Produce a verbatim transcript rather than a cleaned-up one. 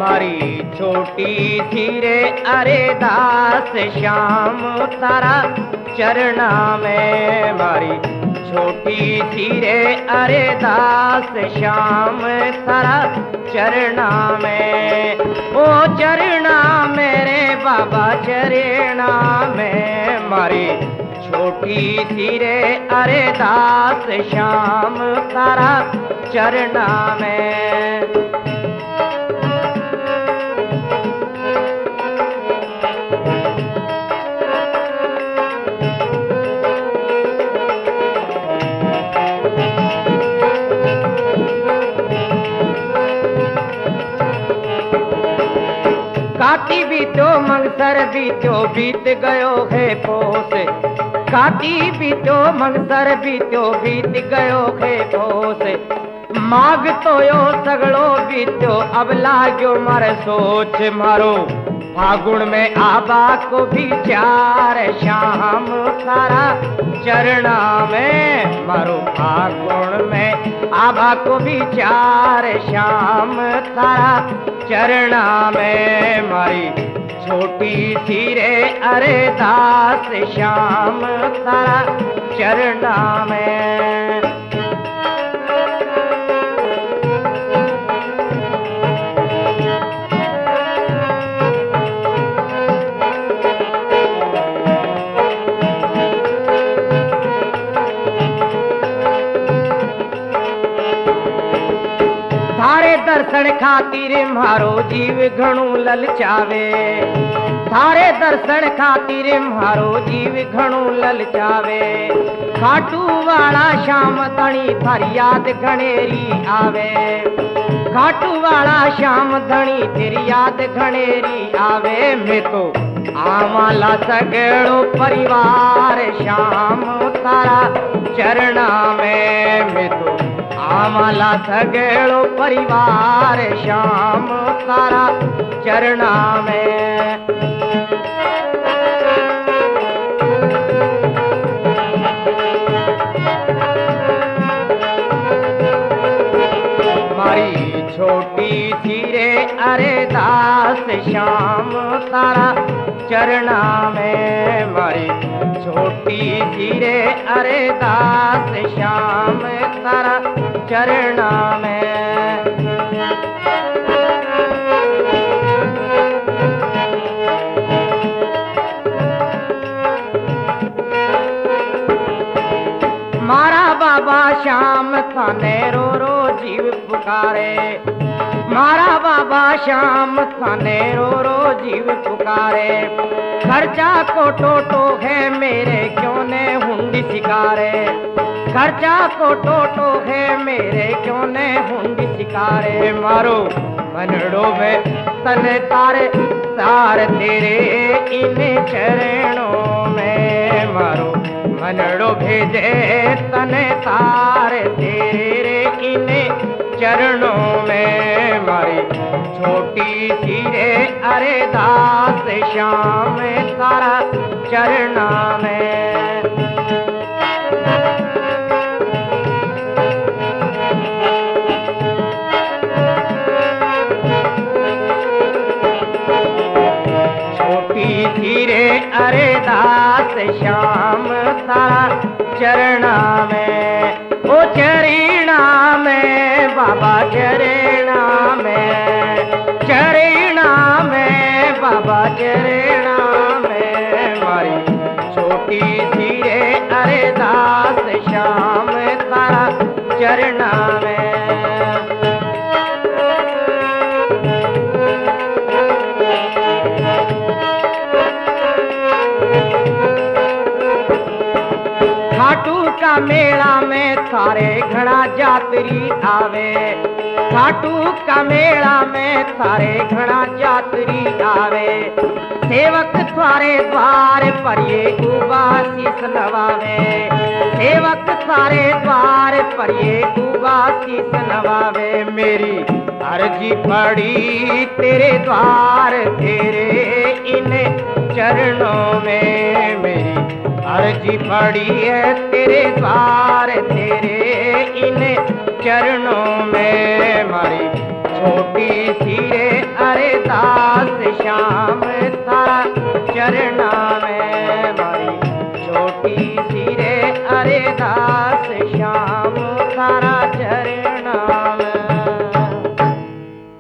मारी छोटी सी रे अरे दास श्याम तारा चरना में, मारी छोटी सी रे अरे दास श्याम तारा चरना में। ओ चरना मेरे बाबा चरना में, मारी छोटी सी रे अरे दास श्याम तारा चरना में। काटी बीतो मंगसर बीतो बीत गयो है पोस, काटी बीतो मंगसर बीतो बीत गयो है पोस। माग तो यो सगड़ो बीतो अब लाग्यो मारे सोच, मारो फागुन में आबा को विचार श्याम तारा चरना में, मारो फागुन में आबा को विचार श्याम तारा चरना में। मारी छोटी सी रे अरे दास श्याम तारा चरना में। थारे दर्शन खातिर मारो जीव घणो ललचावे, थारे दर्शन खातिर मारो जीव घणो ललचावे। खाटू वाला श्याम धणी थारी याद घणेरी आवे, खाटू वाला श्याम धणी तेरी याद घणेरी आवे। मैं तो आवाला सगड़ो परिवार श्याम तारा चरना में, मैं तो आवाला सगड़ो परिवार श्याम तारा चरना में। मारी छोटी सी रे अरे दास श्याम तारा चरना में, मारी छोटी सी रे अरे दास श्याम तारा चरना में। मारा बाबा श्याम थाने रो रो जीव पुकारे, मारा बाबा श्याम थाने रो रो जीव पुकारे। खर्चा को टोटो है मेरे क्यों ने हुंडी शिकारे, खर्चा को टोटो है मेरे क्यों ने हुंडी शिकारे। मारो मनड़ो में तन तारे सार तेरे इन चरणों में, मारो मनड़ो भेजे तन तार तेरे इन चरणों में। मारी छोटी सी रे अरे दास श्याम तारा चरना में। छोटी सी रे अरे दास श्याम तारा चरना में। ओ चरना में बाबा चरना में, चरना में बाबा चरना में। मारी छोटी सी रे अरे दास श्याम तारा चरना में। खाटू का मेला में थारे घड़ा जातरी आवे, खाटू का मेला में थारे घड़ा जातरी आवे। सेवक थारे द्वार पर ये उबासीस नवावे, सेवक थारे द्वार पर ये उबासीस नवावे। मेरी अर्जी पड़ी तेरे द्वार तेरे इन चरणों में, मेरी अर्जी पड़ी है तेरे द्वार तेरे इन चरणों में। मारी छोटी सी रे अरे की सी रे अरे दास